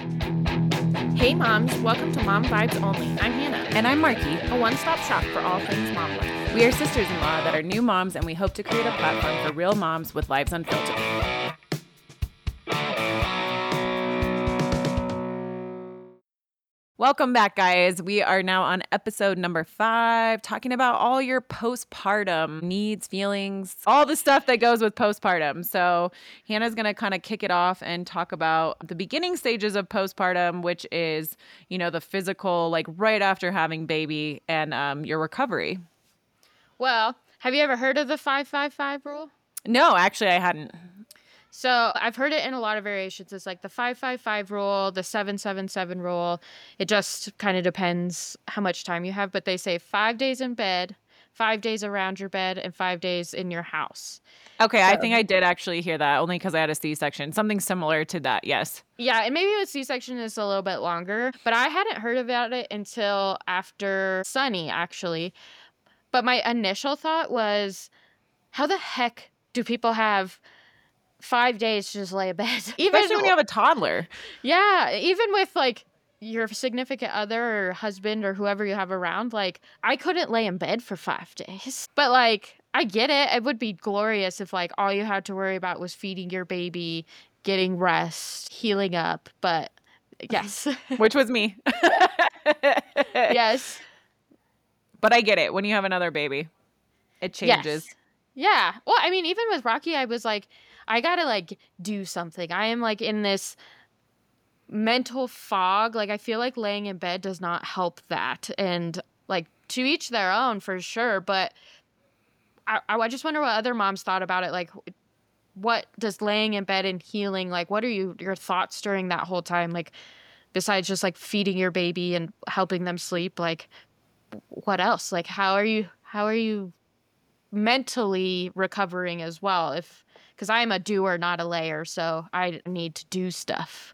Hey moms, welcome to Mom Vibes Only. I'm Hannah. And I'm Marky. A one-stop shop for all things mom life. We are sisters-in-law that are new moms, and we hope to create a platform for real moms with lives unfiltered. Welcome back, guys. We are now on episode number 5, talking about all your postpartum needs, feelings, all the stuff that goes with postpartum. So Hannah's going to kind of kick it off and talk about the beginning stages of postpartum, which is, the physical, like right after having baby, and your recovery. Well, have you ever heard of the 5-5-5 rule? No, actually, I hadn't. So I've heard it in a lot of variations. It's like the 5-5-5 rule, the 7-7-7 rule. It just kind of depends how much time you have. But they say 5 days in bed, 5 days around your bed, and 5 days in your house. Okay, I think I did actually hear that, only because I had a C-section. Something similar to that, yes. Yeah, and maybe with C-section it's a little bit longer. But I hadn't heard about it until after Sunny, actually. But my initial thought was, how the heck do people have 5 days to just lay in bed? Especially when you have a toddler. Yeah, even with like your significant other or husband or whoever you have around, like I couldn't lay in bed for 5 days. But like, I get it. It would be glorious if like all you had to worry about was feeding your baby, getting rest, healing up. But yes. Which was me. Yes. But I get it. When you have another baby, it changes. Yes. Yeah. Well, I mean, even with Rocky, I was like, I gotta like do something. I am like in this mental fog. Like I feel like laying in bed does not help that. And like to each their own for sure. But I just wonder what other moms thought about it. Like, what does laying in bed and healing, like what are your thoughts during that whole time? Like besides just like feeding your baby and helping them sleep, like what else? Like how are you mentally recovering as well? Because I am a doer, not a layer, so I need to do stuff.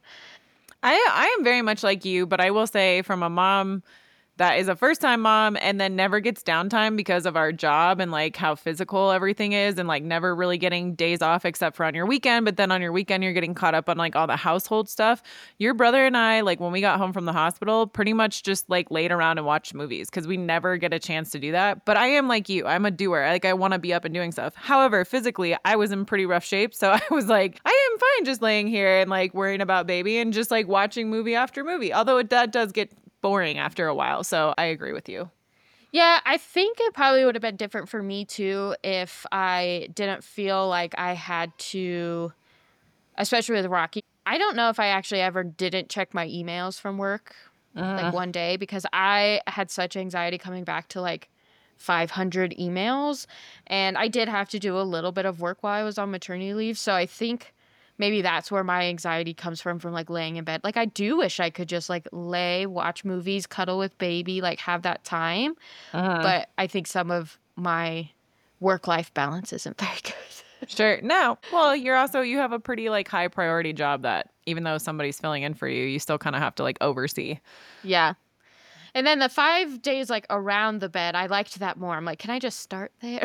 I am very much like you, but I will say from a mom that is a first-time mom and then never gets downtime because of our job and like how physical everything is, and like never really getting days off except for on your weekend. But then on your weekend, you're getting caught up on like all the household stuff. Your brother and I, like when we got home from the hospital, pretty much just like laid around and watched movies because we never get a chance to do that. But I am like you. I'm a doer. Like I want to be up and doing stuff. However, physically, I was in pretty rough shape. So I was like, I am fine just laying here and like worrying about baby and just like watching movie after movie. Although that does get boring after a while. So I agree with you. Yeah, I think it probably would have been different for me too if I didn't feel like I had to, especially with Rocky. I don't know if I actually ever didn't check my emails from work like one day, because I had such anxiety coming back to like 500 emails, and I did have to do a little bit of work while I was on maternity leave. So I think maybe that's where my anxiety comes from like laying in bed. Like I do wish I could just like watch movies, cuddle with baby, like have that time. But I think some of my work-life balance isn't very good. Sure. No. Well, you have a pretty like high priority job that even though somebody's filling in for you, you still kind of have to like oversee. Yeah. And then the 5 days like around the bed, I liked that more. I'm like, can I just start there?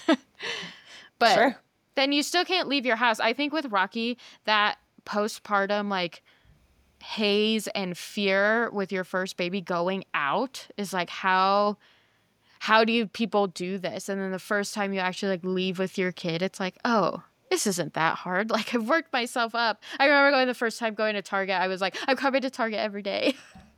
But sure. Then you still can't leave your house. I think with Rocky, that postpartum like haze and fear with your first baby going out is like, how do people do this? And then the first time you actually like leave with your kid, it's like, oh, this isn't that hard. Like I've worked myself up. I remember the first time going to Target, I was like, I'm coming to Target every day.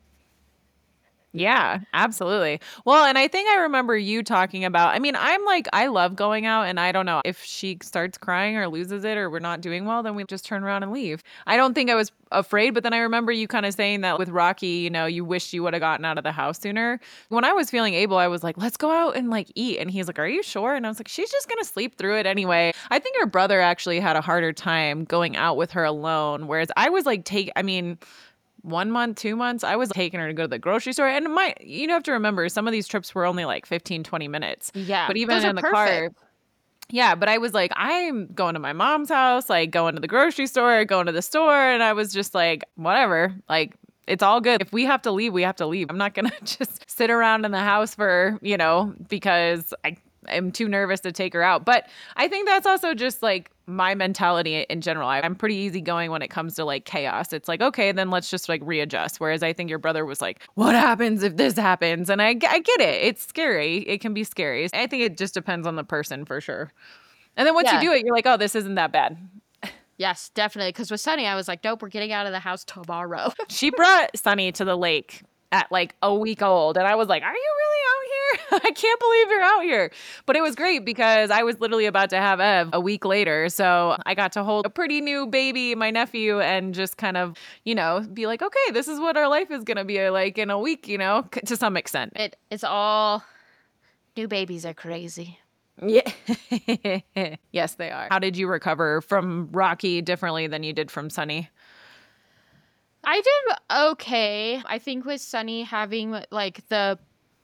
Yeah, absolutely. Well, and I think I remember you talking about, I'm like, I love going out, and I don't know if she starts crying or loses it or we're not doing well, then we just turn around and leave. I don't think I was afraid, but then I remember you kind of saying that with Rocky, you wish you would have gotten out of the house sooner. When I was feeling able, I was like, let's go out and like eat. And he's like, are you sure? And I was like, she's just going to sleep through it anyway. I think her brother actually had a harder time going out with her alone, whereas I was like, 1 month, 2 months, I was taking her to go to the grocery store. And you have to remember, some of these trips were only like 15, 20 minutes. Yeah. But even in the car. Yeah, but I was like, I'm going to my mom's house, like going to the grocery store, going to the store. And I was just like, whatever, like, it's all good. If we have to leave, we have to leave. I'm not going to just sit around in the house for, because I'm too nervous to take her out. But I think that's also just like my mentality in general. I'm pretty easygoing when it comes to like chaos. It's like, okay, then let's just like readjust. Whereas I think your brother was like, what happens if this happens? And I get it. It's scary. It can be scary. I think it just depends on the person for sure. And then once you Yeah. do it, you're like, oh, this isn't that bad. Yes, definitely. Because with Sunny, I was like, nope, we're getting out of the house tomorrow. She brought Sunny to the lake at like a week old. And I was like, are you really out here? I can't believe you're out here. But it was great because I was literally about to have Ev a week later. So I got to hold a pretty new baby, my nephew, and just kind of, you know, be like, okay, this is what our life is going to be like in a week, you know, to some extent. It's all new babies are crazy. Yeah. Yes, they are. How did you recover from Rocky differently than you did from Sunny? I did okay. I think with Sunny having like the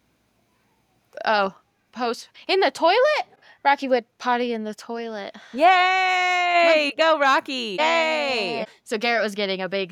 post in the toilet, Rocky would potty in the toilet. Yay! Go Rocky! Yay! So Garrett was getting a big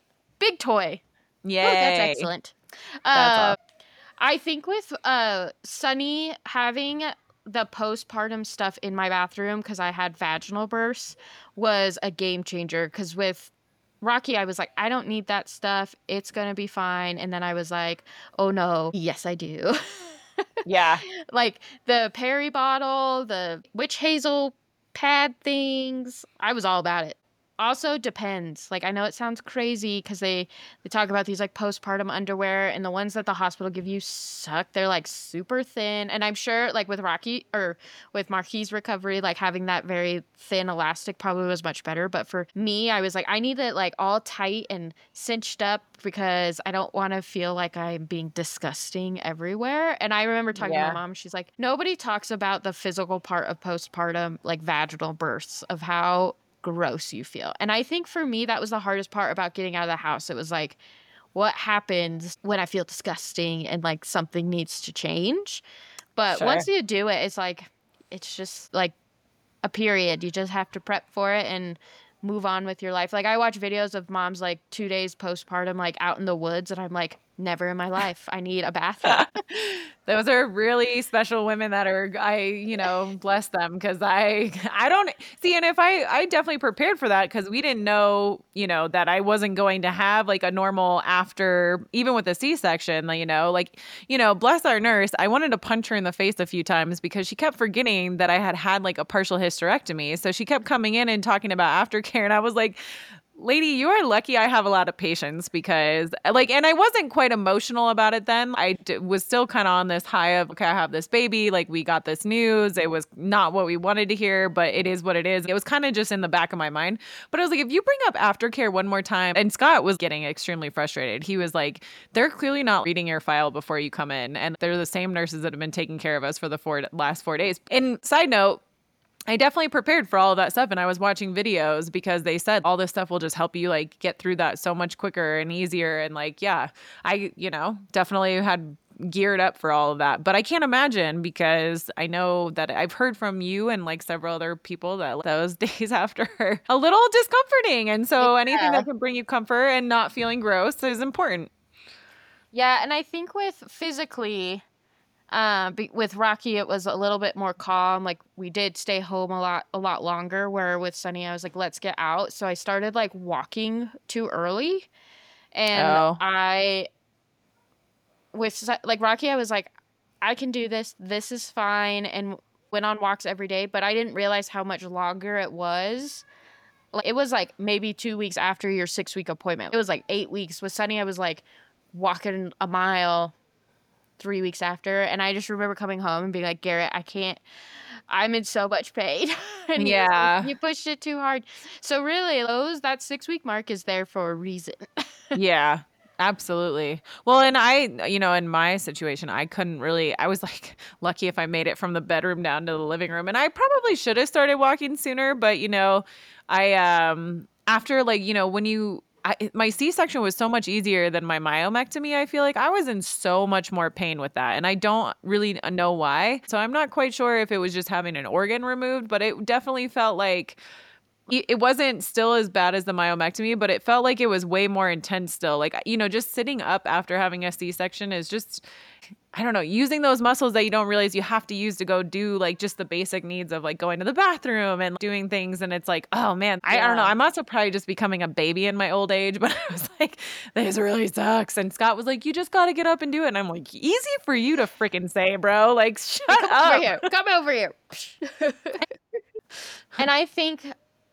toy. Yay! Oh, that's excellent. That's awesome. I think with Sunny having the postpartum stuff in my bathroom because I had vaginal bursts was a game changer. Because with Rocky, I was like, I don't need that stuff. It's going to be fine. And then I was like, oh no, yes, I do. Yeah. Like the Perry bottle, the witch hazel pad things. I was all about it. Also depends. Like I know it sounds crazy because they talk about these like postpartum underwear and the ones that the hospital give you suck. They're like super thin. And I'm sure like with Rocky or with Marquis' recovery, like having that very thin elastic probably was much better. But for me, I was like, I need it like all tight and cinched up because I don't want to feel like I'm being disgusting everywhere. And I remember talking to my mom. She's like, nobody talks about the physical part of postpartum, like vaginal births, of how gross you feel. And I think for me, that was the hardest part about getting out of the house. It was like, what happens when I feel disgusting and like something needs to change? But once you do it, it's like, it's just like a period. You just have to prep for it and move on with your life. Like I watch videos of moms like 2 days postpartum, like out in the woods. And I'm like, never in my life. I need a bathroom. Those are really special women that are, bless them. Cause I don't see. And if I definitely prepared for that because we didn't know, that I wasn't going to have like a normal after, even with a C-section, bless our nurse. I wanted to punch her in the face a few times because she kept forgetting that I had like a partial hysterectomy. So she kept coming in and talking about aftercare. And I was like, lady, you are lucky I have a lot of patience because and I wasn't quite emotional about it then. I was still kind of on this high of, okay, I have this baby. Like we got this news. It was not what we wanted to hear, but it is what it is. It was kind of just in the back of my mind. But I was like, if you bring up aftercare one more time, and Scott was getting extremely frustrated. He was like, they're clearly not reading your file before you come in. And they're the same nurses that have been taking care of us for the last 4 days. And side note, I definitely prepared for all of that stuff and I was watching videos because they said all this stuff will just help you like get through that so much quicker and easier. And like, yeah, I, definitely had geared up for all of that. But I can't imagine because I know that I've heard from you and like several other people that those days after are a little discomforting. And so anything that can bring you comfort and not feeling gross is important. Yeah. And I think with physically, with Rocky, it was a little bit more calm. Like we did stay home a lot longer. Where with Sunny, I was like, let's get out. So I started like walking too early, and with like Rocky, I was like, I can do this. This is fine, and went on walks every day. But I didn't realize how much longer it was. Like it was like maybe 2 weeks after your 6-week appointment. It was like 8 weeks. With Sunny, I was like walking a mile 3 weeks after, and I just remember coming home and being like, Garrett, I'm in so much pain. And yeah, you pushed it too hard. So really, that 6-week mark is there for a reason. Yeah, absolutely. Well, and I, in my situation, I was like lucky if I made it from the bedroom down to the living room, and I probably should have started walking sooner, but after my C-section was so much easier than my myomectomy. I feel like I was in so much more pain with that. And I don't really know why. So I'm not quite sure if it was just having an organ removed, but it definitely felt like It wasn't still as bad as the myomectomy, but it felt like it was way more intense still. Like, just sitting up after having a C-section is just, I don't know, using those muscles that you don't realize you have to use to go do like just the basic needs of like going to the bathroom and doing things. And it's like, oh man, I don't know. I'm also probably just becoming a baby in my old age, but I was like, this really sucks. And Scott was like, you just got to get up and do it. And I'm like, easy for you to freaking say, bro. Like, shut up. Over here. Come over here. And I think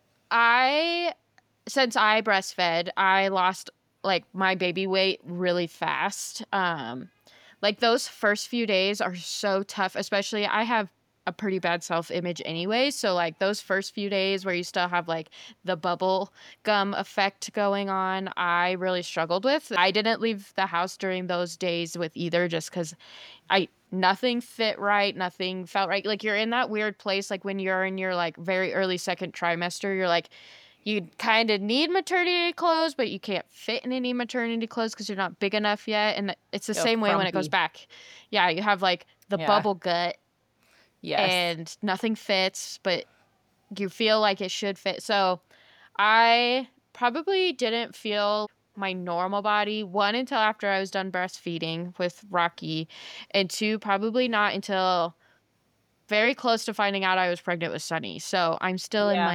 since I breastfed, I lost like my baby weight really fast. Like those first few days are so tough, especially I have a pretty bad self-image anyway. So like those first few days where you still have like the bubble gum effect going on, I really struggled with. I didn't leave the house during those days with either, just because nothing fit right, nothing felt right. Like you're in that weird place, like when you're in your like very early second trimester, you're like, you kind of need maternity clothes, but you can't fit in any maternity clothes because you're not big enough yet. And it's the same way when it goes back. Yeah, you have like the bubble gut. Yes. And nothing fits, but you feel like it should fit. So I probably didn't feel my normal body, one, until after I was done breastfeeding with Rocky, and two, probably not until very close to finding out I was pregnant with Sunny. So I'm still in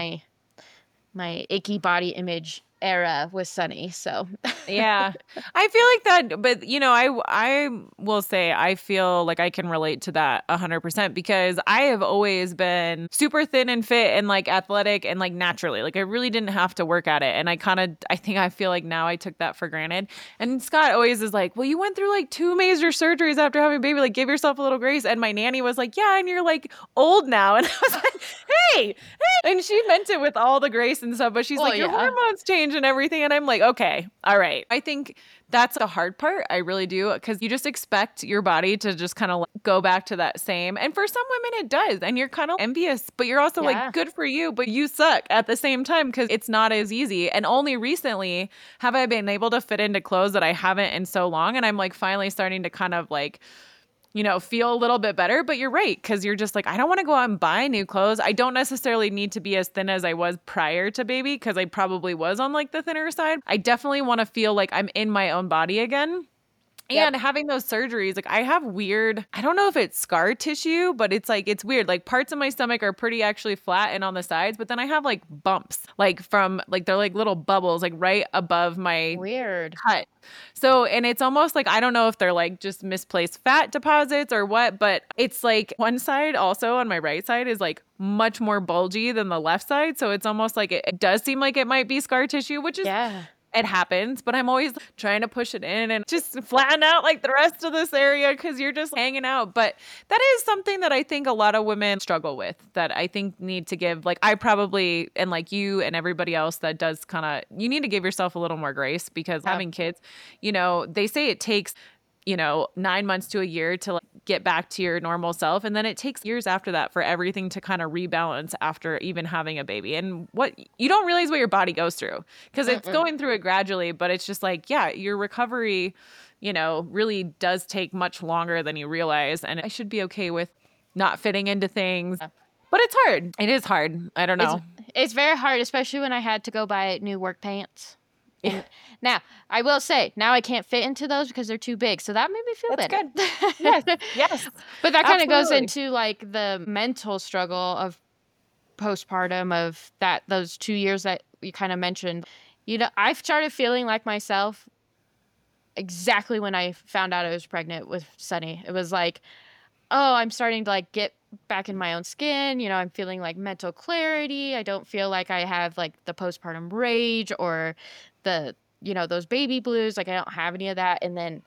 my icky body image era with Sunny. So yeah, I feel like that, but I will say I feel like I can relate to that 100% because I have always been super thin and fit and like athletic and like naturally, like I really didn't have to work at it. And I feel like now I took that for granted. And Scott always is like, well, you went through like 2 major surgeries after having a baby, like give yourself a little grace. And my nanny was like, yeah, and you're like old now. And I was like, hey. And she meant it with all the grace and stuff, but she's like, your hormones change and everything. And I'm like, okay, all right. I think that's the hard part. I really do. Because you just expect your body to just kind of go back to that same. And for some women, it does. And you're kind of envious, but you're also like, good for you, but you suck at the same time because it's not as easy. And only recently have I been able to fit into clothes that I haven't in so long. And I'm like finally starting to kind of like, feel a little bit better. But you're right, because you're just like, I don't want to go out and buy new clothes. I don't necessarily need to be as thin as I was prior to baby, because I probably was on like the thinner side. I definitely want to feel like I'm in my own body again. And having those surgeries, like I have weird, I don't know if it's scar tissue, but it's weird. Like parts of my stomach are pretty actually flat and on the sides, but then I have like bumps, like from like, they're like little bubbles, like right above my cut. So, and it's almost like, I don't know if they're like just misplaced fat deposits or what, but it's like one side also on my right side is like much more bulgy than the left side. So it's almost like it does seem like it might be scar tissue, which is it happens, but I'm always trying to push it in and just flatten out like the rest of this area because you're just hanging out. But that is something that I think a lot of women struggle with, that I think need to give, like I probably, and like you and everybody else that does kind of, you need to give yourself a little more grace because having kids, they say it takes 9 months to a year to like get back to your normal self. And then it takes years after that for everything to kind of rebalance after even having a baby. And what you don't realize what your body goes through because it's going through it gradually, but it's just like, your recovery, really does take much longer than you realize. And I should be okay with not fitting into things, but it's hard. It is hard. I don't know. It's very hard, especially when I had to go buy new work pants. And now, I will say, now I can't fit into those because they're too big. So that made me feel better. Good. Yes. But that kind of goes into like the mental struggle of postpartum, of those 2 years that you kind of mentioned. I started feeling like myself exactly when I found out I was pregnant with Sunny. It was like, oh, I'm starting to like get back in my own skin. I'm feeling like mental clarity. I don't feel like I have like the postpartum rage or the, those baby blues. Like I don't have any of that. And then,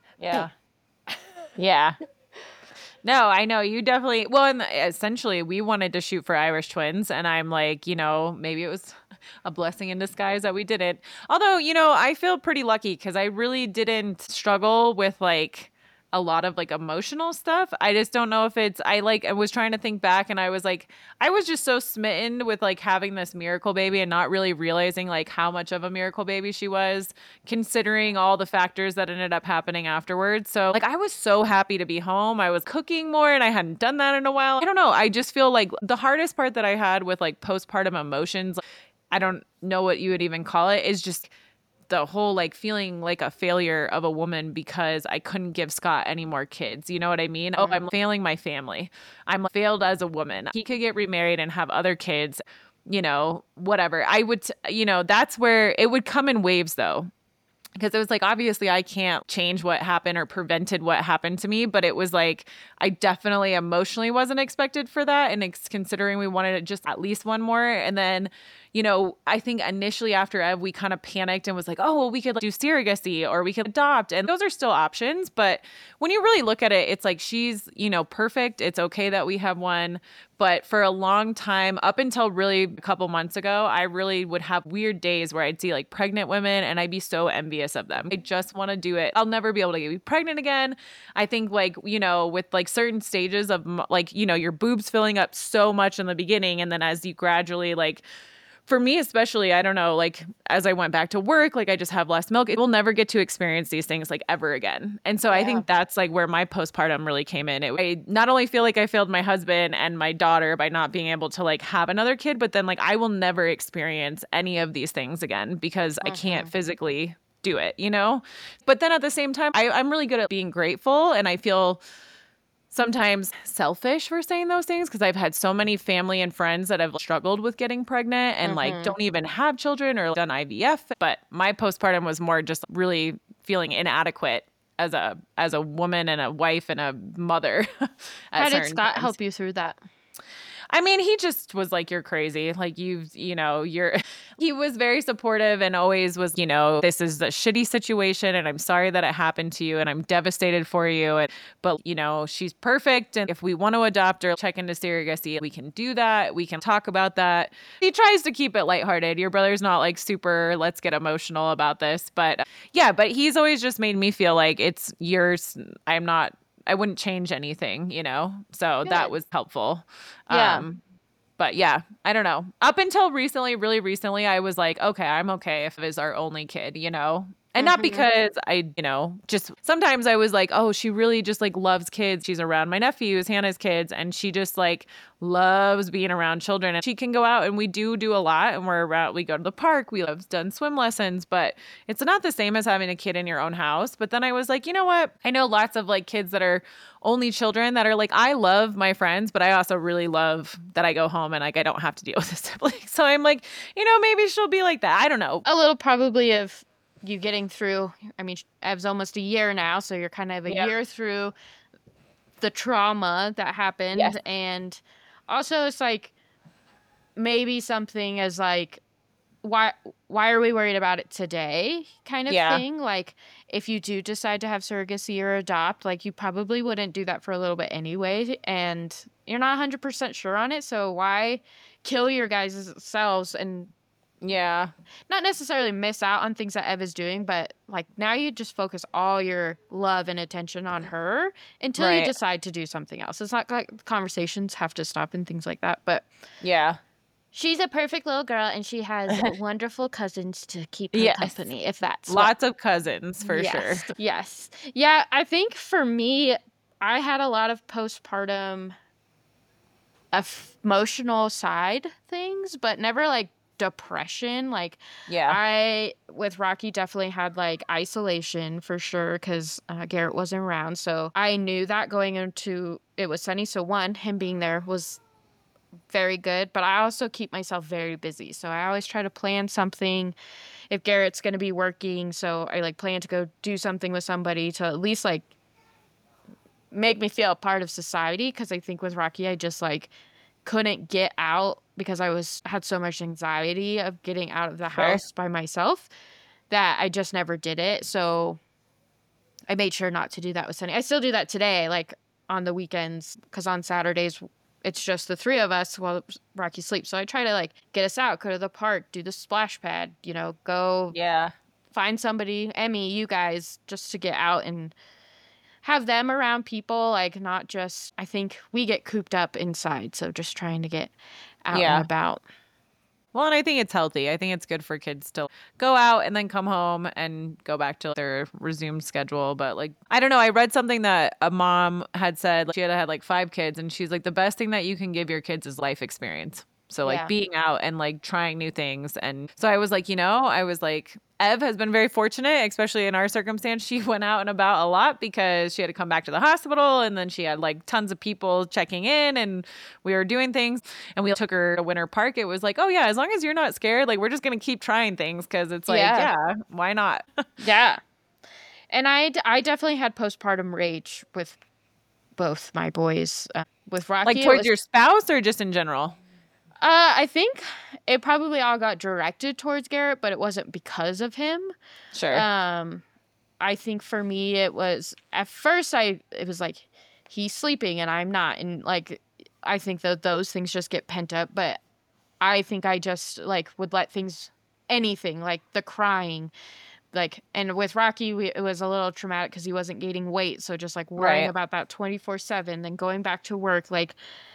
No, I know you definitely, well, and essentially we wanted to shoot for Irish twins and I'm like, maybe it was a blessing in disguise that we didn't. Although, I feel pretty lucky because I really didn't struggle with like a lot of like emotional stuff. I just don't know if I was trying to think back and I was like, I was just so smitten with like having this miracle baby and not really realizing like how much of a miracle baby she was, considering all the factors that ended up happening afterwards. So like, I was so happy to be home. I was cooking more and I hadn't done that in a while. I don't know. I just feel like the hardest part that I had with like postpartum emotions, I don't know what you would even call it, is just the whole like feeling like a failure of a woman because I couldn't give Scott any more kids. You know what I mean? Oh, I'm failing my family. I'm failed as a woman. He could get remarried and have other kids, you know, whatever. I would, you know, that's where it would come in waves though. Because it was like, obviously, I can't change what happened or prevented what happened to me. But it was like, I definitely emotionally wasn't expected for that. And considering we wanted just at least one more. And then, you know, I think initially after Ev, we kind of panicked and was like, oh, well, we could do surrogacy or we could adopt. And those are still options. But when you really look at it, it's like she's, you know, perfect. It's okay that we have one. But for a long time, up until really a couple months ago, I really would have weird days where I'd see like pregnant women and I'd be so envious of them. I just want to do it. I'll never be able to get pregnant again. I think like, you know, with like certain stages of like, you know, your boobs filling up so much in the beginning. And then as you gradually like, for me especially, I don't know, like as I went back to work, like I just have less milk. It will never get to experience these things like ever again. And so I think that's like where my postpartum really came in. I not only feel like I failed my husband and my daughter by not being able to like have another kid, but then like I will never experience any of these things again because I can't physically do it, you know? But then at the same time, I'm really good at being grateful, and I feel sometimes selfish for saying those things because I've had so many family and friends that have struggled with getting pregnant and like don't even have children or done IVF. But my postpartum was more just really feeling inadequate as a woman and a wife and a mother. How did Scott help you through that? I mean, he just was like, you're crazy. Like he was very supportive and always was, you know, this is a shitty situation and I'm sorry that it happened to you and I'm devastated for you. But, you know, she's perfect. And if we want to adopt or check into surrogacy, we can do that. We can talk about that. He tries to keep it lighthearted. Your brother's not like super, let's get emotional about this. But yeah, but he's always just made me feel like it's yours. I wouldn't change anything, you know? So good. That was helpful. Yeah. But yeah, I don't know. Up until recently, really recently, I was like, okay, I'm okay if it is our only kid, you know? And not because I, you know, just sometimes I was like, oh, she really just like loves kids. She's around my nephews, Hannah's kids, and she just like loves being around children. And she can go out and we do a lot. And we go to the park. We have done swim lessons, but it's not the same as having a kid in your own house. But then I was like, you know what? I know lots of like kids that are only children that are like, I love my friends, but I also really love that I go home and like I don't have to deal with a sibling. So I'm like, you know, maybe she'll be like that. I don't know. A little probably of you getting through, I mean, Ev's almost a year now, so you're kind of a year through the trauma that happened. Yes. And also it's like maybe something as like, why are we worried about it today kind of thing? Like if you do decide to have surrogacy or adopt, like you probably wouldn't do that for a little bit anyway. And you're not 100% sure on it. So why kill your guys' selves and not necessarily miss out on things that Ev is doing, but like now you just focus all your love and attention on her until you decide to do something else. It's not like conversations have to stop and things like that, but she's a perfect little girl and she has wonderful cousins to keep her company, if that's lots of cousins for sure. Yes. Yeah, I think for me, I had a lot of postpartum emotional side things, but never like depression. Like I with Rocky definitely had like isolation for sure because Garrett wasn't around, so I knew that going into it was Sunny. So one, him being there was very good, but I also keep myself very busy, so I always try to plan something if Garrett's going to be working, so I like plan to go do something with somebody to at least like make me feel a part of society, because I think with Rocky I just like couldn't get out because I had so much anxiety of getting out of the house by myself that I just never did it. So I made sure not to do that with Sunny. I still do that today, like on the weekends, because on Saturdays it's just the three of us while Rocky sleeps. So I try to like get us out, go to the park, do the splash pad, you know, go find somebody, Emmy, you guys, just to get out and have them around people, like not just, I think we get cooped up inside. So just trying to get out and about. Well, and I think it's healthy. I think it's good for kids to go out and then come home and go back to their resumed schedule. But like, I don't know. I read something that a mom had said, like, she had like 5 kids, and she's like, the best thing that you can give your kids is life experience. So like Yeah. being out and like trying new things. And so I was like, Ev has been very fortunate, especially in our circumstance. She went out and about a lot because she had to come back to the hospital, and then she had like tons of people checking in, and we were doing things, and we took her to Winter Park. It was like, oh yeah, as long as you're not scared, like we're just going to keep trying things, because it's like, Yeah. yeah, why not? Yeah. And I definitely had postpartum rage with both my boys. With Like Rocky, it towards was your spouse or just in general? I think it probably all got directed towards Garrett, but it wasn't because of him. Sure. I think for me it was at first it was like he's sleeping and I'm not, and like I think that those things just get pent up, but I think I just like would let things, anything like the crying, like, and with Rocky it was a little traumatic because he wasn't gaining weight, so just like worrying Right. about that 24/7, then going back to work, like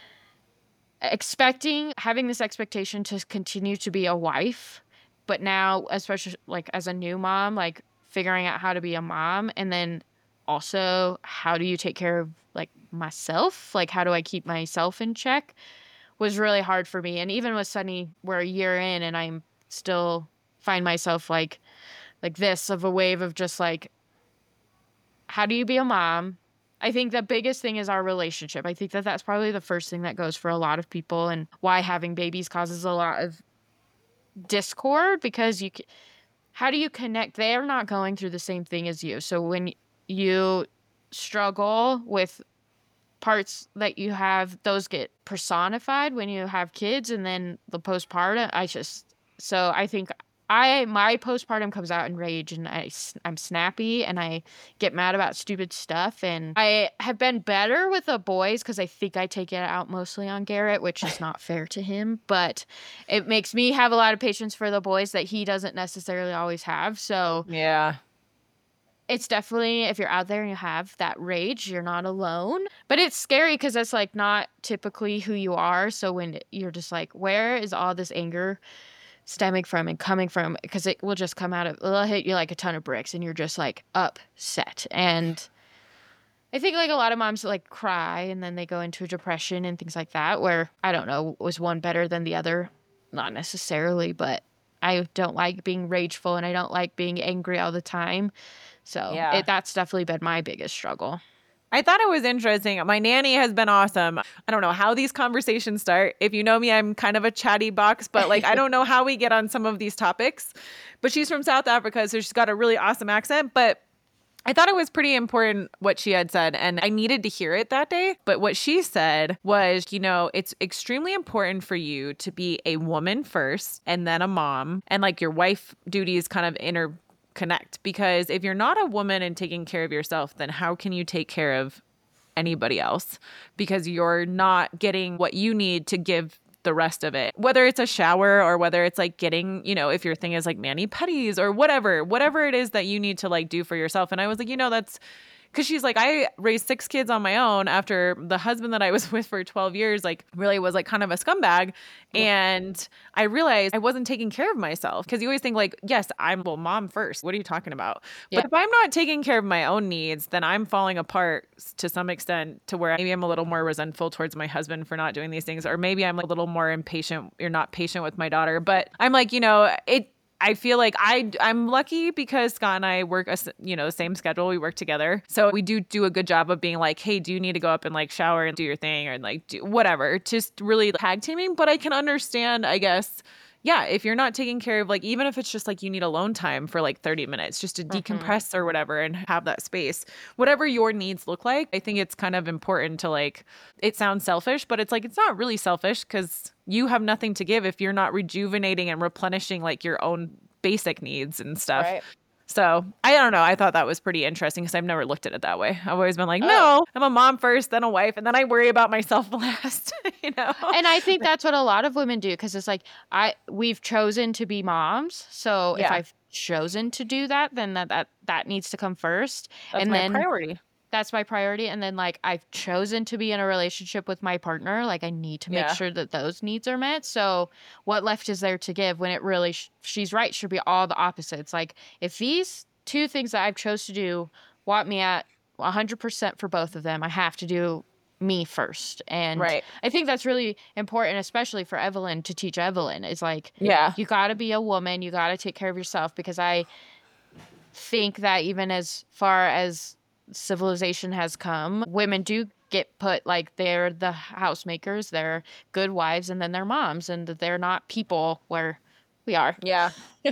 having this expectation to continue to be a wife, but now, especially like as a new mom, like figuring out how to be a mom, and then also how do you take care of like myself? Like, how do I keep myself in check was really hard for me. And even with Sunny, we're a year in and I'm still find myself like this of a wave of just like, how do you be a mom? I think the biggest thing is our relationship. I think that that's probably the first thing that goes for a lot of people, and why having babies causes a lot of discord, because how do you connect? They're not going through the same thing as you. So when you struggle with parts that you have, those get personified when you have kids, and then the postpartum, so I think my postpartum comes out in rage, and I'm snappy and I get mad about stupid stuff. And I have been better with the boys because I think I take it out mostly on Garrett, which is not fair to him, but it makes me have a lot of patience for the boys that he doesn't necessarily always have. So Yeah. it's definitely, if you're out there and you have that rage, you're not alone. But it's scary because that's like not typically who you are. So when you're just like, where is all this anger stemming from and coming from? Because it will just it'll hit you like a ton of bricks and you're just like upset. And I think like a lot of moms like cry and then they go into a depression and things like that, where I don't know, was one better than the other? Not necessarily, but I don't like being rageful and I don't like being angry all the time. So Yeah. that's definitely been my biggest struggle. I thought it was interesting. My nanny has been awesome. I don't know how these conversations start. If you know me, I'm kind of a chatty box, but like I don't know how we get on some of these topics. But she's from South Africa, so she's got a really awesome accent. But I thought it was pretty important what she had said, and I needed to hear it that day. But what she said was, it's extremely important for you to be a woman first and then a mom, and like your wife duties kind of interconnect. Because if you're not a woman and taking care of yourself, then how can you take care of anybody else? Because you're not getting what you need to give the rest of it, whether it's a shower or whether it's like getting, if your thing is like mani-pedis or whatever it is that you need to like do for yourself. And I was like, that's because she's like, I raised 6 kids on my own after the husband that I was with for 12 years, like really was like kind of a scumbag. And I realized I wasn't taking care of myself, because you always think like, yes, I'm mom first. What are you talking about? Yeah. But if I'm not taking care of my own needs, then I'm falling apart to some extent, to where maybe I'm a little more resentful towards my husband for not doing these things. Or maybe I'm like a little more impatient. You're not patient with my daughter. But I'm like, I feel like I'm lucky because Scott and I work, the same schedule. We work together. So we do a good job of being like, hey, do you need to go up and like shower and do your thing, or like do whatever, just really tag teaming. But I can understand, I guess, yeah, if you're not taking care of, like, even if it's just like you need alone time for like 30 minutes just to decompress or whatever and have that space, whatever your needs look like, I think it's kind of important to like, it sounds selfish, but it's like, it's not really selfish, because you have nothing to give if you're not rejuvenating and replenishing like your own basic needs and stuff. Right. So I don't know. I thought that was pretty interesting, because I've never looked at it that way. I've always been like, no, I'm a mom first, then a wife, and then I worry about myself last, And I think that's what a lot of women do, because it's like we've chosen to be moms. So if I've chosen to do that, then that needs to come first. That's and my then priority. That's my priority. And then like I've chosen to be in a relationship with my partner. Like I need to make sure that those needs are met. So what left is there to give, when it really, she's right, should be all the opposites. Like if these 2 things that I've chose to do want me at 100% for both of them, I have to do me first. And Right. I think that's really important, especially for Evelyn, to teach Evelyn. Is like, Yeah. you got to be a woman, you got to take care of yourself, because I think that even as far as civilization has come, women do get put, like, they're the housemakers, they're good wives, and then they're moms, and that they're not people where we are. Yeah.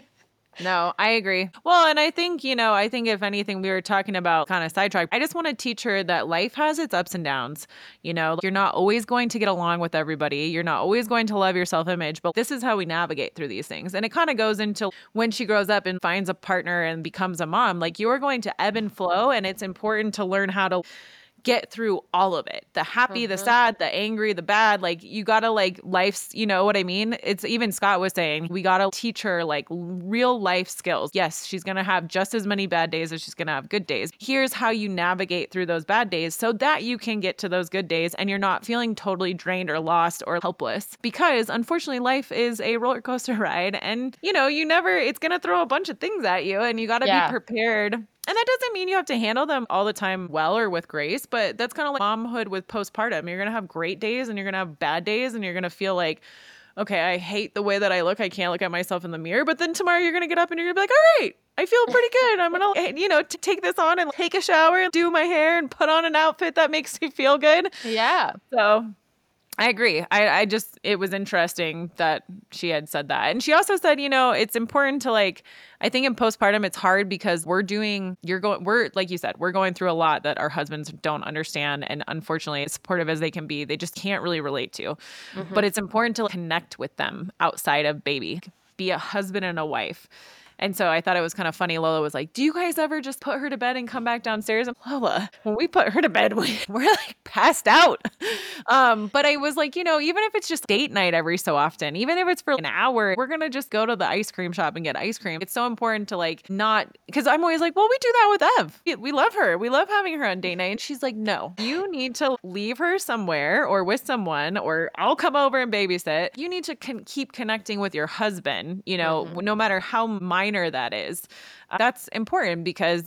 No, I agree. Well, and I think, I think if anything, we were talking about kind of sidetrack. I just want to teach her that life has its ups and downs. You're not always going to get along with everybody. You're not always going to love your self image, but this is how we navigate through these things. And it kind of goes into when she grows up and finds a partner and becomes a mom, like you are going to ebb and flow. And it's important to learn how to get through all of it, the happy, the sad, the angry, the bad. Like you gotta, like, life's, you know what I mean? It's even Scott was saying, we gotta teach her like real life skills. Yes, she's gonna have just as many bad days as she's gonna have good days. Here's how you navigate through those bad days so that you can get to those good days and you're not feeling totally drained or lost or helpless, because unfortunately life is a roller coaster ride, and it's gonna throw a bunch of things at you, and you gotta be prepared. And that doesn't mean you have to handle them all the time well or with grace, but that's kind of like momhood with postpartum. You're going to have great days and you're going to have bad days, and you're going to feel like, okay, I hate the way that I look. I can't look at myself in the mirror. But then tomorrow you're going to get up and you're going to be like, all right, I feel pretty good. I'm going to, take this on and take a shower and do my hair and put on an outfit that makes me feel good. Yeah. So I agree. It was interesting that she had said that. And she also said, it's important to, like, I think in postpartum, it's hard because we're like you said, we're going through a lot that our husbands don't understand. And unfortunately, as supportive as they can be, they just can't really relate to. But it's important to connect with them outside of baby, be a husband and a wife. And so I thought it was kind of funny. Lola was like, do you guys ever just put her to bed and come back downstairs? And Lola, when we put her to bed, we're like passed out. But I was like, even if it's just date night every so often, even if it's for an hour, we're going to just go to the ice cream shop and get ice cream. It's so important to, like, not, because I'm always like, well, we do that with Ev. We love her. We love having her on date night. And she's like, no, you need to leave her somewhere or with someone, or I'll come over and babysit. You need to keep connecting with your husband, no matter how minor that is. That's important because,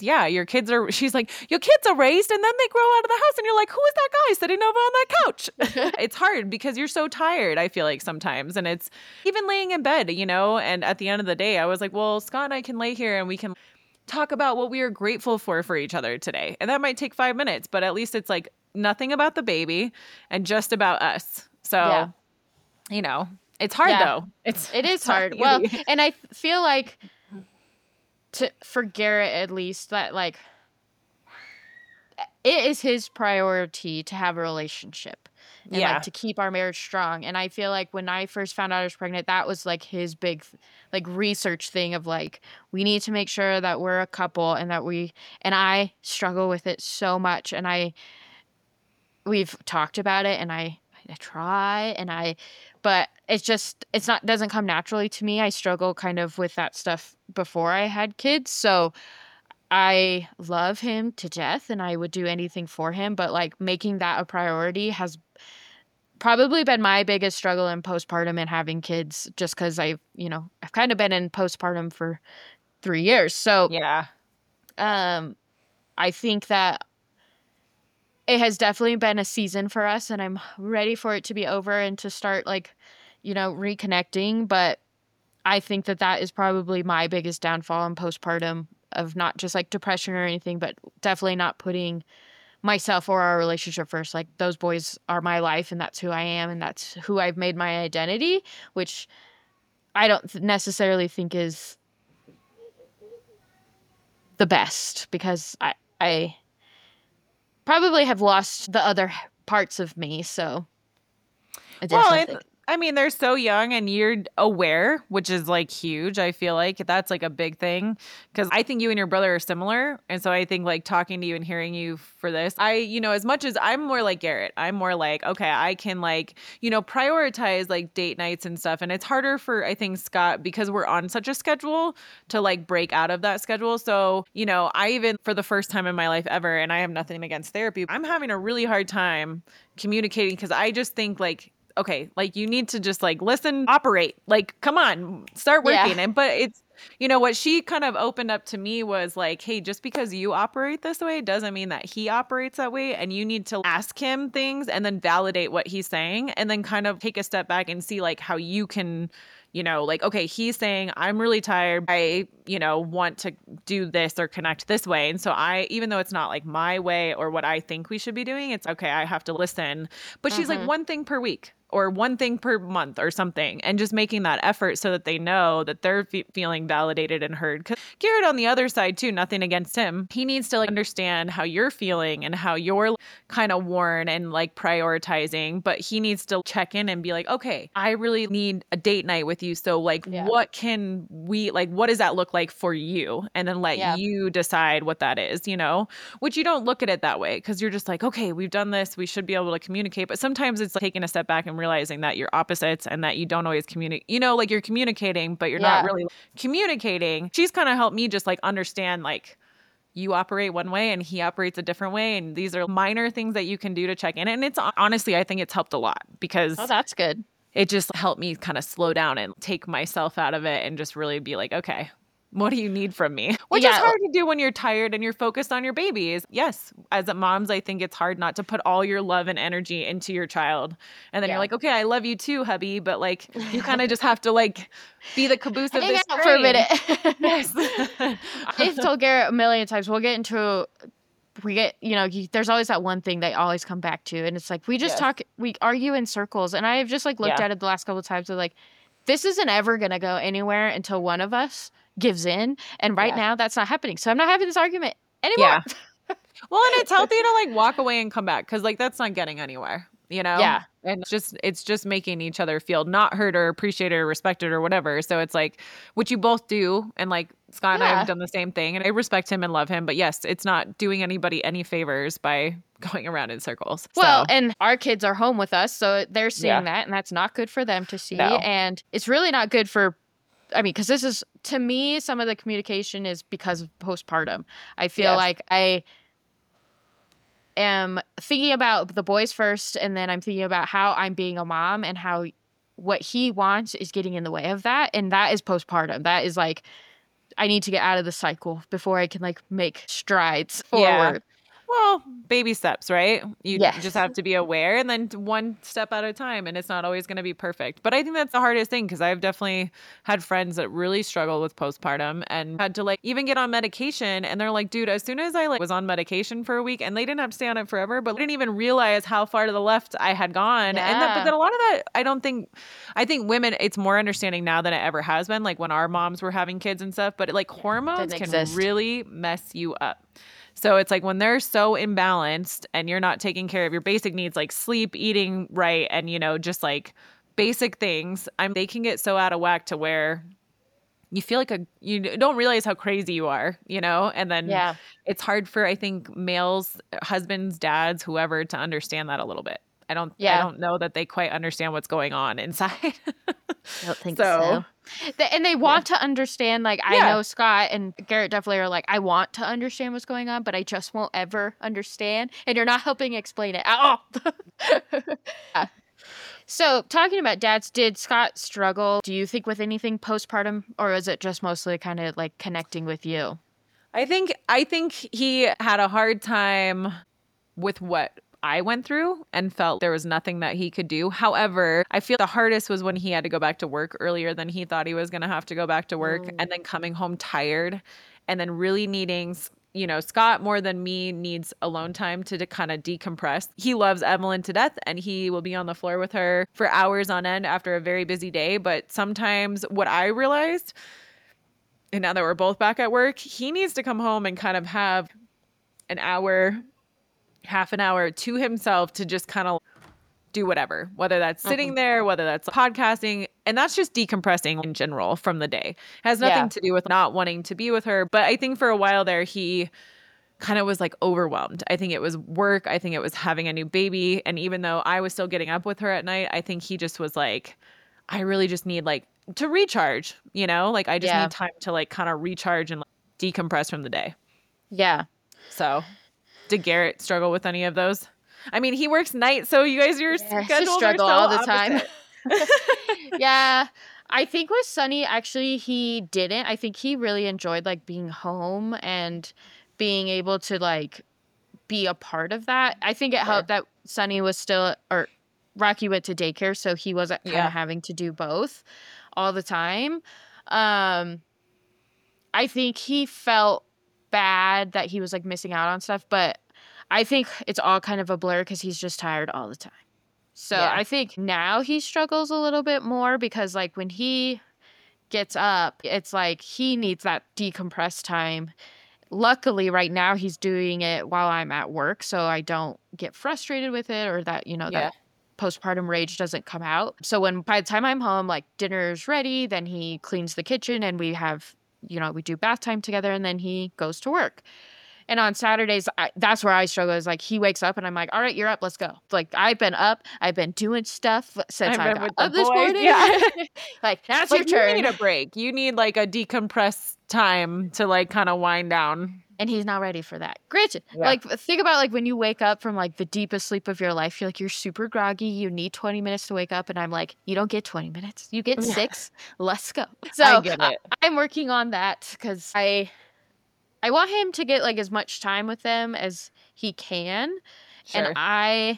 she's like, your kids are raised and then they grow out of the house. And you're like, who is that guy sitting over on that couch? It's hard because you're so tired, I feel like sometimes. And it's even laying in bed, and at the end of the day, I was like, well, Scott and I can lay here and we can talk about what we are grateful for each other today. And that might take 5 minutes, but at least it's like nothing about the baby and just about us. So, it's hard though. It is hard. Well, and I feel like for Garrett, at least, that, like, it is his priority to have a relationship and like to keep our marriage strong. And I feel like when I first found out I was pregnant, that was like his big like research thing of like, we need to make sure that we're a couple, and that I struggle with it so much. And we've talked about it, and I try, but doesn't come naturally to me. I struggle kind of with that stuff before I had kids. So I love him to death and I would do anything for him, but like making that a priority has probably been my biggest struggle in postpartum and having kids, just because I've kind of been in postpartum for 3 years. So I think that it has definitely been a season for us, and I'm ready for it to be over and to start reconnecting. But I think that is probably my biggest downfall in postpartum, of not just like depression or anything, but definitely not putting myself or our relationship first. Like, those boys are my life and that's who I am and that's who I've made my identity, which I don't necessarily think is the best, because I probably have lost the other parts of me. So I mean, they're so young and you're aware, which is like huge. I feel like that's like a big thing, because I think you and your brother are similar. And so I think like talking to you and hearing you for this, as much as I'm more like Garrett, I'm more like, okay, I can prioritize like date nights and stuff. And it's harder for, I think, Scott, because we're on such a schedule to like break out of that schedule. So, I even, for the first time in my life ever, and I have nothing against therapy, I'm having a really hard time communicating, because I just think like, okay, like you need to just like listen, operate, like, come on, start working. But What she kind of opened up to me was like, hey, just because you operate this way doesn't mean that he operates that way. And you need to ask him things and then validate what he's saying and then kind of take a step back and see like how you can, like, okay, he's saying, I'm really tired. I, want to do this or connect this way. And so even though it's not like my way or what I think we should be doing, it's okay, I have to listen. But she's like, one thing per week or one thing per month or something, and just making that effort so that they know that they're feeling validated and heard. Because Garrett on the other side too, nothing against him, he needs to like understand how you're feeling and how you're kind of worn and like prioritizing, but he needs to check in and be like, okay, I really need a date night with you. So like, what can we, like, what does that look like for you? And then let you decide what that is, which you don't look at it that way because you're just like, okay, we've done this, we should be able to communicate. But sometimes it's like taking a step back and realizing that you're opposites and that you don't always communicate, like you're communicating, but you're not really communicating. She's kind of helped me just like understand like you operate one way and he operates a different way. And these are minor things that you can do to check in. And it's honestly, I think it's helped a lot because that's good. It just helped me kind of slow down and take myself out of it and just really be like, okay, what do you need from me? Which is hard to do when you're tired and you're focused on your babies. Yes, as moms, I think it's hard not to put all your love and energy into your child. And then you're like, okay, I love you too, hubby. But like, you kind of just have to like be the caboose of this train. For a minute. Yes. I've told Garrett a million times, there's always that one thing they always come back to. And it's like, we just talk, we argue in circles. And I've just like looked at it the last couple of times. Like, this isn't ever going to go anywhere until one of us gives in. And right now that's not happening. So I'm not having this argument anymore. Yeah. Well, and it's healthy to like walk away and come back. Cause like, that's not getting anywhere, Yeah. And it's just making each other feel not heard or appreciated or respected or whatever. So it's like, which you both do. And like Scott and I have done the same thing and I respect him and love him. But yes, it's not doing anybody any favors by going around in circles. Well, and our kids are home with us. So they're seeing that and that's not good for them to see. No. And it's really not good because this is, to me, some of the communication is because of postpartum. I feel like I am thinking about the boys first, and then I'm thinking about how I'm being a mom and how what he wants is getting in the way of that. And that is postpartum. That is like, I need to get out of the cycle before I can like make strides forward. Yeah. Well, baby steps, right? You just have to be aware and then one step at a time. And it's not always going to be perfect. But I think that's the hardest thing because I've definitely had friends that really struggle with postpartum and had to like even get on medication. And they're like, dude, as soon as I like was on medication for a week and they didn't have to stay on it forever, but I didn't even realize how far to the left I had gone. Yeah. But then a lot of that, I think women, it's more understanding now than it ever has been. Like when our moms were having kids and stuff, but like hormones can really mess you up. So it's like when they're so imbalanced and you're not taking care of your basic needs like sleep, eating right, and, just like basic things, they can get so out of whack to where you feel like you don't realize how crazy you are, and then it's hard for, I think, males, husbands, dads, whoever, to understand that a little bit. I don't know that they quite understand what's going on inside. I don't think so. And they want to understand, like, I know Scott and Garrett definitely are like, I want to understand what's going on, but I just won't ever understand. And you're not helping explain it at all. So talking about dads, did Scott struggle, do you think, with anything postpartum, or is it just mostly kind of like connecting with you? I think he had a hard time with what I went through and felt there was nothing that he could do. However, I feel the hardest was when he had to go back to work earlier than he thought he was going to have to go back to work, and then coming home tired and then really needing, Scott more than me needs alone time to kind of decompress. He loves Evelyn to death and he will be on the floor with her for hours on end after a very busy day. But sometimes what I realized, and now that we're both back at work, he needs to come home and kind of have an hour, half an hour to himself to just kind of do whatever, whether that's sitting there, whether that's podcasting. And that's just decompressing in general from the day. It has nothing to do with not wanting to be with her. But I think for a while there, he kind of was like overwhelmed. I think it was work. I think it was having a new baby. And even though I was still getting up with her at night, I think he just was like, I really just need like to recharge, like I just need time to like kind of recharge and like, decompress from the day. Yeah. So did Garrett struggle with any of those? I mean, he works nights, so you guys, your schedules struggle are so all the time. Yeah. I think with Sunny, actually, he didn't. I think he really enjoyed like being home and being able to like be a part of that. I think it helped that Sunny was still, or Rocky went to daycare, so he wasn't kind of having to do both all the time. I think he felt bad that he was like missing out on stuff, but I think it's all kind of a blur because he's just tired all the time. So I think now he struggles a little bit more because like when he gets up, it's like he needs that decompressed time. Luckily, right now he's doing it while I'm at work, so I don't get frustrated with it or that, that postpartum rage doesn't come out. So by the time I'm home, like dinner's ready, then he cleans the kitchen and we have, we do bath time together and then he goes to work. And on Saturdays, that's where I struggle is like he wakes up and I'm like, all right, you're up. Let's go. Like I've been up. I've been doing stuff since I got up this morning. Yeah. Like that's your turn. You need a break. You need like a decompress time to like kind of wind down. And he's not ready for that. Granted, like think about like when you wake up from like the deepest sleep of your life, you're super groggy. You need 20 minutes to wake up. And I'm like, you don't get 20 minutes. You get 6. Let's go. So I get it. I'm working on that because I want him to get like as much time with them as he can. Sure. And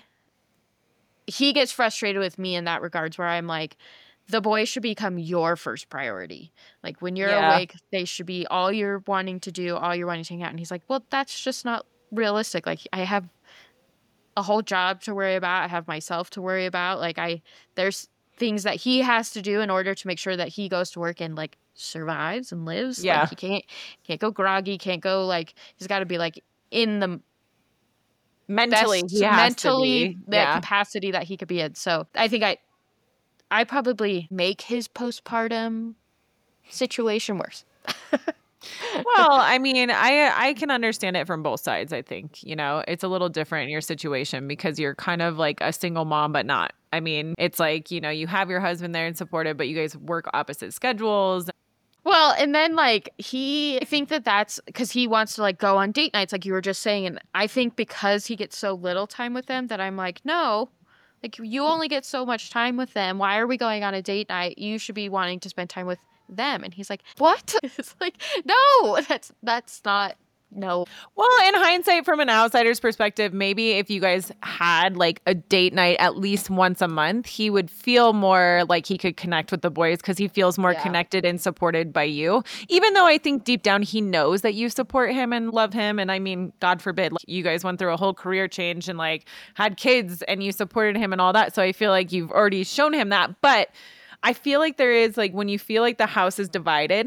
he gets frustrated with me in that regards where I'm like, the boys should become your first priority. Like when you're awake, they should be all you're wanting to do, all you're wanting to hang out. And he's like, well, that's just not realistic. Like I have a whole job to worry about. I have myself to worry about. Like there's things that he has to do in order to make sure that he goes to work and like survives and lives. Yeah. Like he can't go groggy, can't go like, he's got to be like in the mentally the capacity that he could be in. So I think I probably make his postpartum situation worse. Well, I mean, I can understand it from both sides. I think, it's a little different in your situation because you're kind of like a single mom, but not. I mean, it's like, you have your husband there and supportive, but you guys work opposite schedules. Well, and then like I think that's because he wants to like go on date nights, like you were just saying. And I think because he gets so little time with them that I'm like, no, like you only get so much time with them. Why are we going on a date night? You should be wanting to spend time with them. And he's like, what? It's like, no, that's not. No. Well, in hindsight, from an outsider's perspective, maybe if you guys had like a date night at least once a month, he would feel more like he could connect with the boys because he feels more connected and supported by you. Even though I think deep down he knows that you support him and love him. And I mean, God forbid, like, you guys went through a whole career change and like had kids and you supported him and all that. So I feel like you've already shown him that. But I feel like there is like when you feel like the house is divided,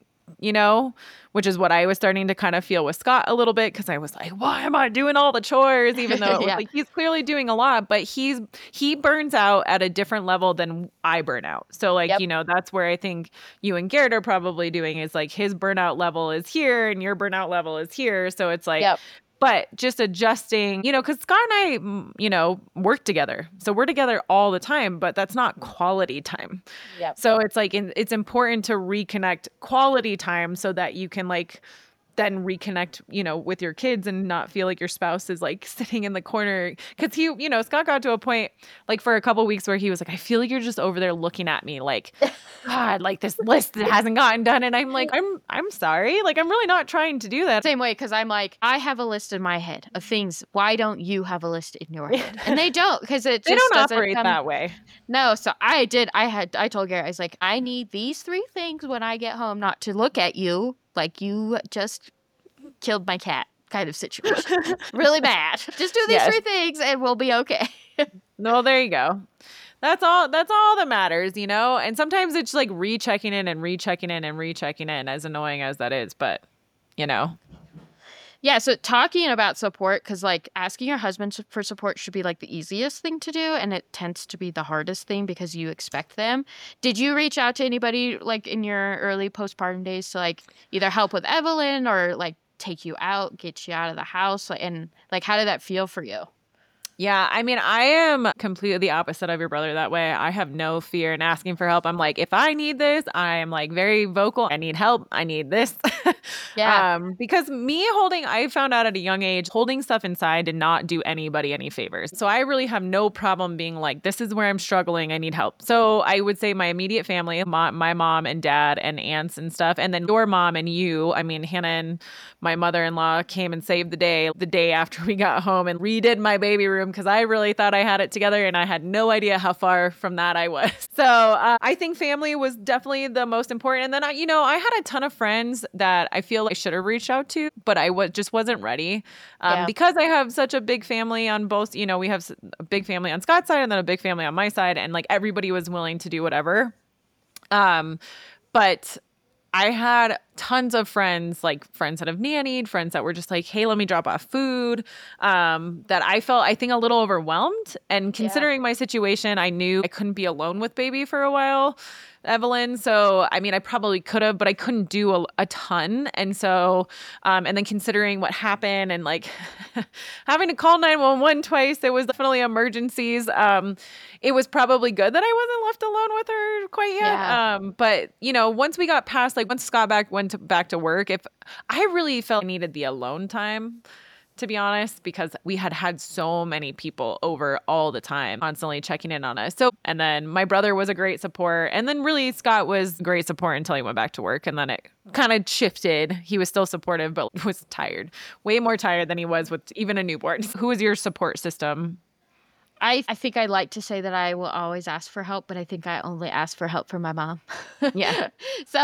which is what I was starting to kind of feel with Scott a little bit because I was like, why am I doing all the chores? Even though it was like he's clearly doing a lot, but he burns out at a different level than I burn out. So like, that's where I think you and Garrett are probably doing is like his burnout level is here and your burnout level is here. So it's like, but just adjusting, because Scott and I, work together. So we're together all the time, but that's not quality time. Yep. So it's like, it's important to reconnect quality time so that you can like then reconnect, with your kids and not feel like your spouse is like sitting in the corner. Cause Scott got to a point like for a couple of weeks where he was like, I feel like you're just over there looking at me like, God, like this list that hasn't gotten done. And I'm like, I'm sorry. Like, I'm really not trying to do that. Same way. Cause I'm like, I have a list in my head of things. Why don't you have a list in your head? And they don't, cause they don't operate that way. No. So I told Garrett, I was like, I need these 3 things when I get home, not to look at you like you just killed my cat kind of situation. Really bad. Just do these 3 things and we'll be okay. No, there you go. That's all that matters, And sometimes it's like rechecking in and rechecking in and rechecking in, as annoying as that is, but Yeah, so talking about support, because like asking your husband for support should be like the easiest thing to do, and it tends to be the hardest thing because you expect them. Did you reach out to anybody like in your early postpartum days to like either help with Evelyn or like take you out, get you out of the house, and like how did that feel for you? Yeah, I mean, I am completely the opposite of your brother that way. I have no fear in asking for help. I'm like, if I need this, I am like very vocal. I need help. I need this. Yeah. Because I found out at a young age, holding stuff inside did not do anybody any favors. So I really have no problem being like, this is where I'm struggling. I need help. So I would say my immediate family, my mom and dad and aunts and stuff. And then your mom and you, I mean, Hannah and my mother-in-law came and saved the day after we got home and redid my baby room because I really thought I had it together and I had no idea how far from that I was. So I think family was definitely the most important. And then I had a ton of friends that I feel like I should have reached out to, but just wasn't ready because I have such a big family on both. We have a big family on Scott's side and then a big family on my side, and like everybody was willing to do whatever. But I had tons of friends, like friends that have nannied, friends that were just like, hey, let me drop off food, that I felt, I think, a little overwhelmed. And considering my situation, I knew I couldn't be alone with baby for a while, Evelyn. So, I mean, I probably could have, but I couldn't do a ton. And so, and then considering what happened and like having to call 911 twice, it was definitely emergencies. It was probably good that I wasn't left alone with her quite yet. Yeah. But once we got past, like once Scott went back to work, if I really felt I needed the alone time, to be honest, because we had so many people over all the time, constantly checking in on us. So, and then my brother was a great support. And then really Scott was great support until he went back to work. And then it kind of shifted. He was still supportive, but was tired, way more tired than he was with even a newborn. Who was your support system? I think I'd like to say that I will always ask for help, but I think I only ask for help from my mom. Yeah. So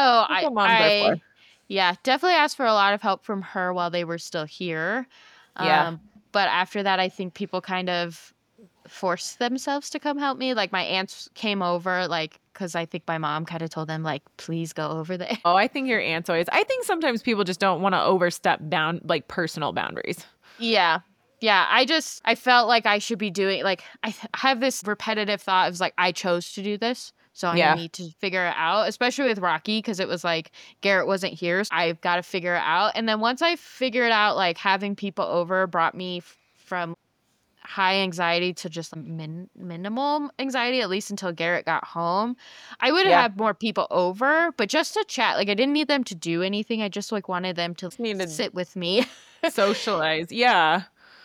definitely asked for a lot of help from her while they were still here. Yeah. But after that, I think people kind of forced themselves to come help me. Like my aunts came over, like, because I think my mom kind of told them, like, please go over there. Oh, I think your aunts always, I think sometimes people just don't want to overstep like personal boundaries. Yeah. Yeah. I felt like I should be doing, like, I have this repetitive thought of like, I chose to do this. So I need to figure it out, especially with Rocky, because it was like Garrett wasn't here. So I've got to figure it out. And then once I figured out, like having people over brought me from high anxiety to just minimal anxiety, at least until Garrett got home. I would have more people over, but just to chat. Like I didn't need them to do anything. I just like wanted them to sit with me. Socialize. Yeah.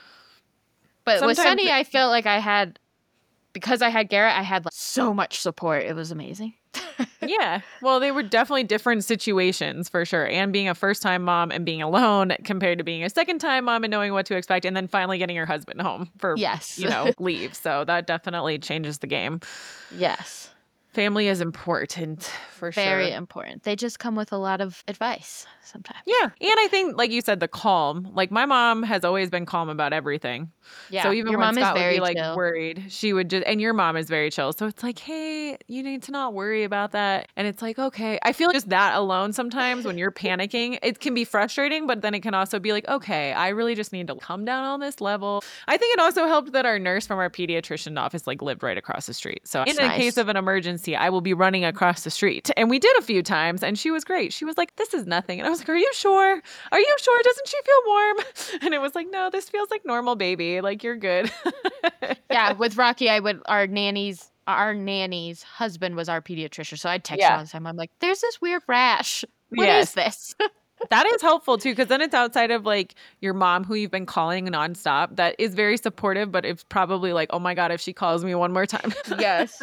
But sometimes with Sunny, I felt like because I had Garrett, I had like so much support. It was amazing. Yeah. Well, they were definitely different situations for sure. And being a first-time mom and being alone compared to being a second-time mom and knowing what to expect and then finally getting your husband home for, leave. So that definitely changes the game. Yes. Family is important for sure. Very important. They just come with a lot of advice sometimes. Yeah. And I think, like you said, the calm. Like my mom has always been calm about everything. Yeah. So even when Scott would be like worried, she would just, and your mom is very chill. So it's like, hey, you need to not worry about that. And it's like, okay. I feel just that alone sometimes when you're panicking, it can be frustrating, but then it can also be like, okay, I really just need to come down on this level. I think it also helped that our nurse from our pediatrician office like lived right across the street. So in the case of an emergency, I will be running across the street. And we did a few times and she was great. She was like, this is nothing. And I was like, are you sure? Are you sure? Doesn't she feel warm? And it was like, no, this feels like normal, baby. Like you're good. Yeah. With Rocky, our nanny's husband was our pediatrician. So I'd text her all the time. I'm like, there's this weird rash. What is this? That is helpful too, because then it's outside of like your mom who you've been calling nonstop. That is very supportive, but it's probably like, oh my God, if she calls me one more time. Yes.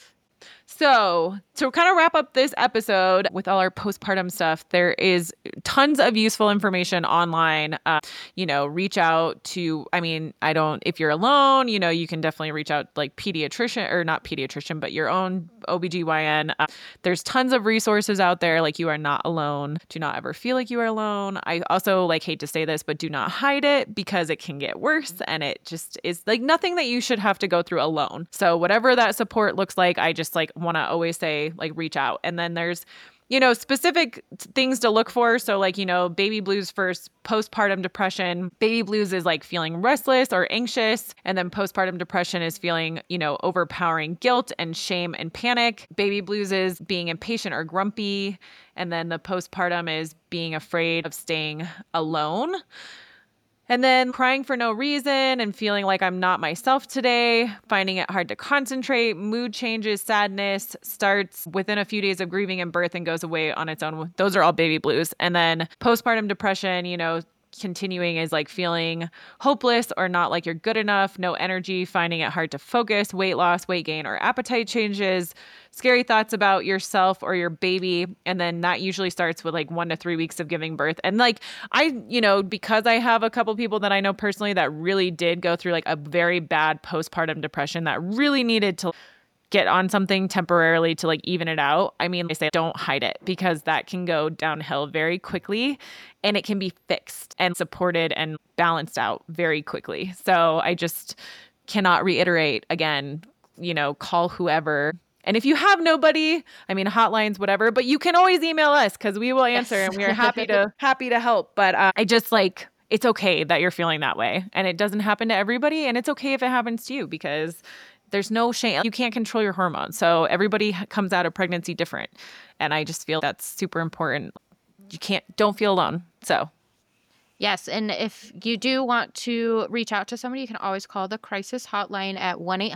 So to kind of wrap up this episode with all our postpartum stuff, there is tons of useful information online. Reach out to, if you're alone, you can definitely reach out like pediatrician or not pediatrician, but your own OBGYN. There's tons of resources out there. Like you are not alone. Do not ever feel like you are alone. I also hate to say this, but do not hide it because it can get worse. And it just is like nothing that you should have to go through alone. So whatever that support looks like, I just want to always say reach out. And then there's specific things to look for. So baby blues first, postpartum depression. Baby blues is like feeling restless or anxious. And then postpartum depression is feeling, overpowering guilt and shame and panic. Baby blues is being impatient or grumpy. And then the postpartum is being afraid of staying alone. And then crying for no reason and feeling like I'm not myself today, finding it hard to concentrate, mood changes, sadness starts within a few days of grieving and birth and goes away on its own. Those are all baby blues. And then postpartum depression, continuing is like feeling hopeless or not like you're good enough, no energy, finding it hard to focus, weight loss, weight gain, or appetite changes, scary thoughts about yourself or your baby. And then that usually starts with like 1 to 3 weeks of giving birth. And like because I have a couple people that I know personally that really did go through like a very bad postpartum depression that really needed to get on something temporarily to like even it out. I mean, I say don't hide it because that can go downhill very quickly and it can be fixed and supported and balanced out very quickly. So I just cannot reiterate again, call whoever. And if you have nobody, hotlines, whatever, but you can always email us because we will answer and we are happy to help. But I just like, it's okay that you're feeling that way and it doesn't happen to everybody. And it's okay if it happens to you because there's no shame. You can't control your hormones. So everybody comes out of pregnancy different. And I just feel that's super important. Don't feel alone. So. Yes. And if you do want to reach out to somebody, you can always call the crisis hotline at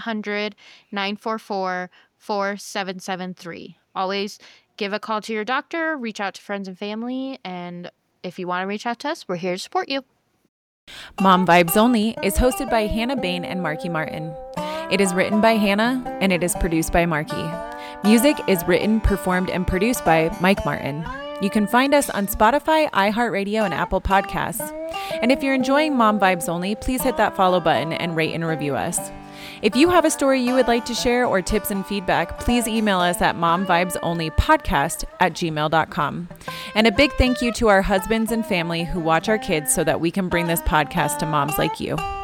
1-800-944-4773. Always give a call to your doctor, reach out to friends and family. And if you want to reach out to us, we're here to support you. Mom Vibes Only is hosted by Hannah Bain and Marky Martin. It is written by Hannah and it is produced by Marky. Music is written, performed, and produced by Mike Martin. You can find us on Spotify, iHeartRadio, and Apple Podcasts. And if you're enjoying Mom Vibes Only, please hit that follow button and rate and review us. If you have a story you would like to share or tips and feedback, please email us at momvibesonlypodcast@gmail.com. And a big thank you to our husbands and family who watch our kids so that we can bring this podcast to moms like you.